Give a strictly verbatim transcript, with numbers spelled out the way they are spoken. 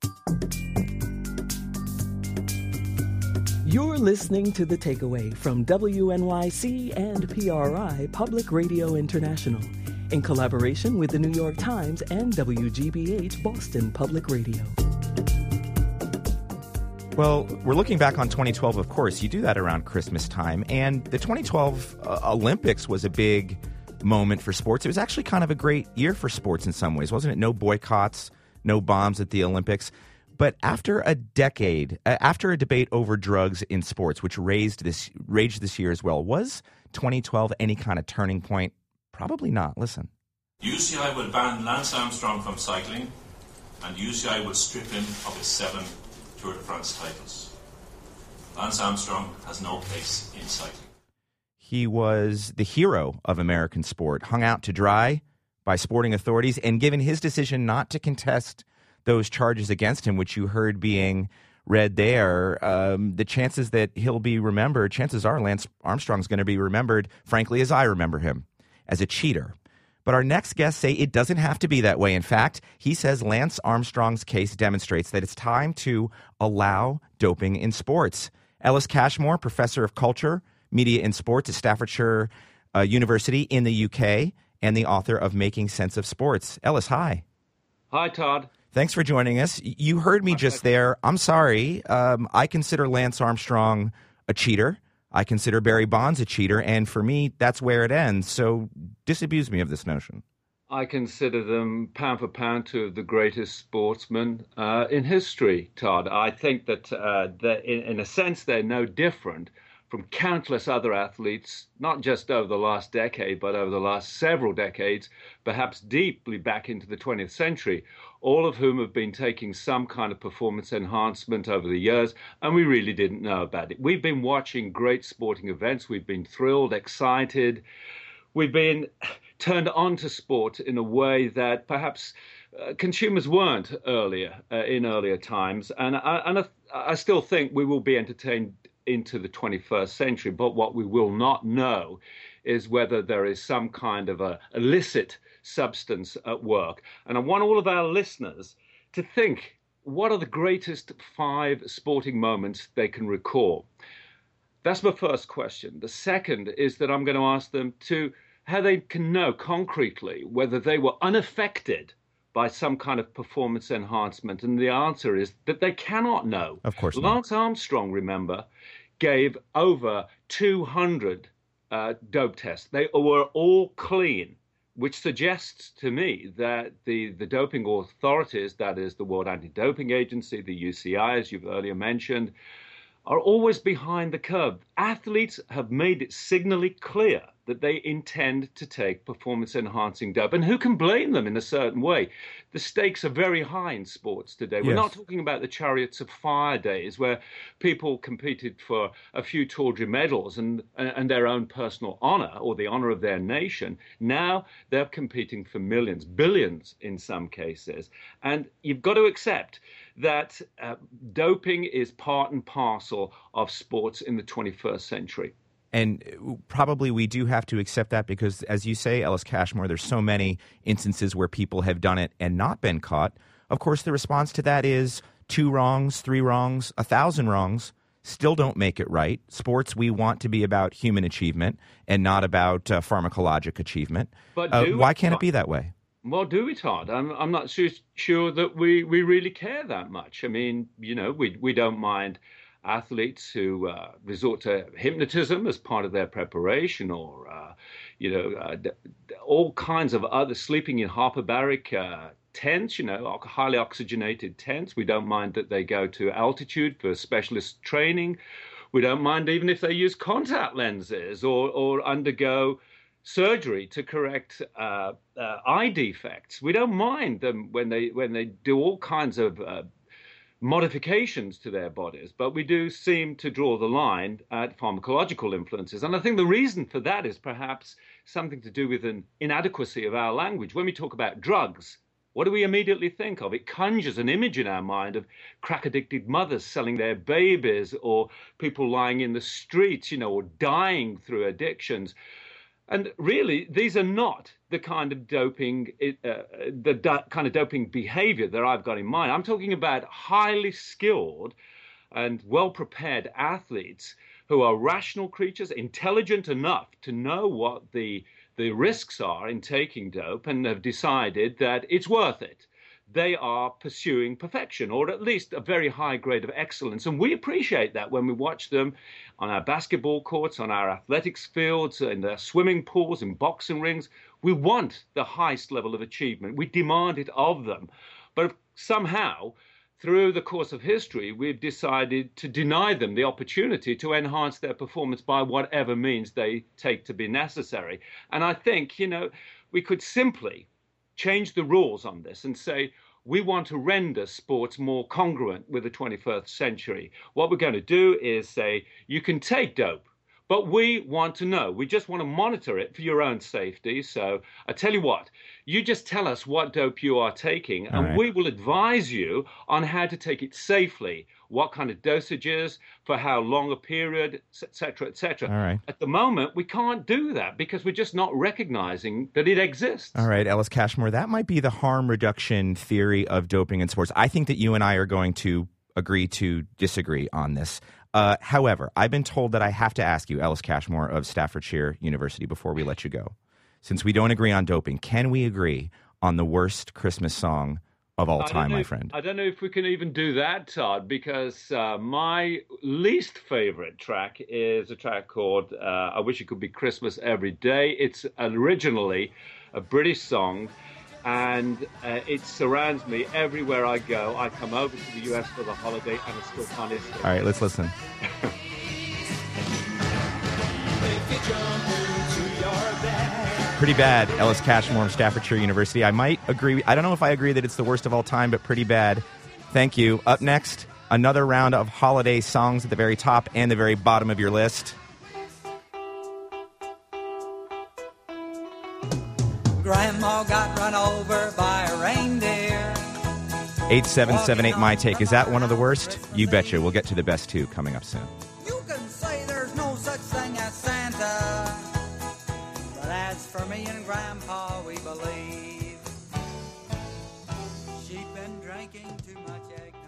You're listening to The Takeaway from W N Y C and P R I Public Radio International in collaboration with the New York Times and W G B H Boston Public Radio. Well, we're looking back on twenty twelve, of course. You do that around Christmas time. And the twenty twelve uh, Olympics was a big moment for sports. It was actually kind of a great year for sports in some ways, wasn't it? No boycotts, no bombs at the Olympics. But after a decade, uh, after a debate over drugs in sports, which raised this, raged this year as well, was twenty twelve any kind of turning point? Probably not. Listen. U C I will ban Lance Armstrong from cycling, and U C I will strip him of his seven Tour de France titles. Lance Armstrong has no place in cycling. He was the hero of American sport, hung out to dry by sporting authorities, and given his decision not to contest those charges against him, which you heard being read there, um, the chances that he'll be remembered, chances are Lance Armstrong's going to be remembered, frankly, as I remember him, as a cheater. But our next guests say it doesn't have to be that way. In fact, he says Lance Armstrong's case demonstrates that it's time to allow doping in sports. Ellis Cashmore, professor of culture, media and sports at Staffordshire uh, University in the U K, and the author of Making Sense of Sports. Ellis, hi. Hi, Todd. Thanks for joining us. You heard me just there. I'm sorry. Um, I consider Lance Armstrong a cheater. I consider Barry Bonds a cheater. And for me, that's where it ends. So disabuse me of this notion. I consider them pound for pound two of the greatest sportsmen uh, in history, Todd. I think that, uh, that in, in a sense, they're no different from countless other athletes, not just over the last decade, but over the last several decades, perhaps deeply back into the twentieth century, all of whom have been taking some kind of performance enhancement over the years, and we really didn't know about it. We've been watching great sporting events. We've been thrilled, excited. We've been turned on to sport in a way that perhaps uh, consumers weren't earlier, uh, in earlier times. And, I, and I, I still think we will be entertained into the twenty-first century, but what we will not know is whether there is some kind of a illicit substance at work. And I want all of our listeners to think, what are the greatest five sporting moments they can recall? That's my first question. The second is that I'm going to ask them to how they can know concretely whether they were unaffected by some kind of performance enhancement. And the answer is that they cannot know. Of course not. Lance Armstrong, remember, gave over two hundred uh, dope tests. They were all clean, which suggests to me that the, the doping authorities, that is the World Anti-Doping Agency, the U C I, as you've earlier mentioned, are always behind the curve. Athletes have made it signally clear that they intend to take performance-enhancing dope. And who can blame them in a certain way? The stakes are very high in sports today. We're yes. not talking about the Chariots of Fire days where people competed for a few tawdry medals and, and their own personal honor or the honor of their nation. Now they're competing for millions, billions in some cases. And you've got to accept that uh, doping is part and parcel of sports in the twenty-first century. And probably we do have to accept that because, as you say, Ellis Cashmore, there's so many instances where people have done it and not been caught. Of course, the response to that is two wrongs, three wrongs, a thousand wrongs still don't make it right. Sports, we want to be about human achievement and not about uh, pharmacologic achievement. But uh, do why it, can't it be that way? Well, do it hard. I'm, I'm not so sure that we, we really care that much. I mean, you know, we we don't mind athletes who uh, resort to hypnotism as part of their preparation, or uh, you know, uh, d- d- all kinds of other sleeping in hyperbaric uh, tents, you know, highly oxygenated tents. We don't mind that they go to altitude for specialist training. We don't mind even if they use contact lenses or or undergo surgery to correct uh, uh, eye defects. We don't mind them when they when they do all kinds of uh, modifications to their bodies, but we do seem to draw the line at pharmacological influences. And I think the reason for that is perhaps something to do with an inadequacy of our language. When we talk about drugs, what do we immediately think of? It conjures an image in our mind of crack-addicted mothers selling their babies, or people lying in the streets, you know, or dying through addictions. And really, these are not the kind of doping, uh, the do- kind of doping behavior that I've got in mind. I'm talking about highly skilled and well-prepared athletes who are rational creatures, intelligent enough to know what the the risks are in taking dope and have decided that it's worth it. They are pursuing perfection, or at least a very high grade of excellence. And we appreciate that when we watch them on our basketball courts, on our athletics fields, in their swimming pools, in boxing rings. We want the highest level of achievement. We demand it of them. But somehow, through the course of history, we've decided to deny them the opportunity to enhance their performance by whatever means they take to be necessary. And I think, you know, we could simply change the rules on this and say, we want to render sports more congruent with the twenty-first century. What we're going to do is say, you can take dope, but we want to know. We just want to monitor it for your own safety. So I tell you what, you just tell us what dope you are taking, and right. we will advise you on how to take it safely, what kind of dosages, for how long a period, et cetera, et cetera. All right. At the moment, we can't do that because we're just not recognizing that it exists. All right, Ellis Cashmore, that might be the harm reduction theory of doping in sports. I think that you and I are going to agree to disagree on this. Uh, however, I've been told that I have to ask you, Ellis Cashmore of Staffordshire University, before we let you go. Since we don't agree on doping, can we agree on the worst Christmas song of all time, my if, friend? I don't know if we can even do that, Todd, because uh, my least favorite track is a track called uh, I Wish It Could Be Christmas Every Day. It's originally a British song, and uh, it surrounds me everywhere I go. I come over to the U S for the holiday, and I still can't escape. All right, let's listen. Pretty bad, Ellis Cashmore from Staffordshire University. I might agree. I don't know if I agree that it's the worst of all time, but pretty bad. Thank you. Up next, another round of holiday songs at the very top and the very bottom of your list. Grandma got run over by a reindeer. eight seven seven eight My Take. Is that one of the worst? You betcha. We'll get to the best two coming up soon. You can say there's no such thing as Santa, but as for me and Grandpa, we believe she'd been drinking too much egg.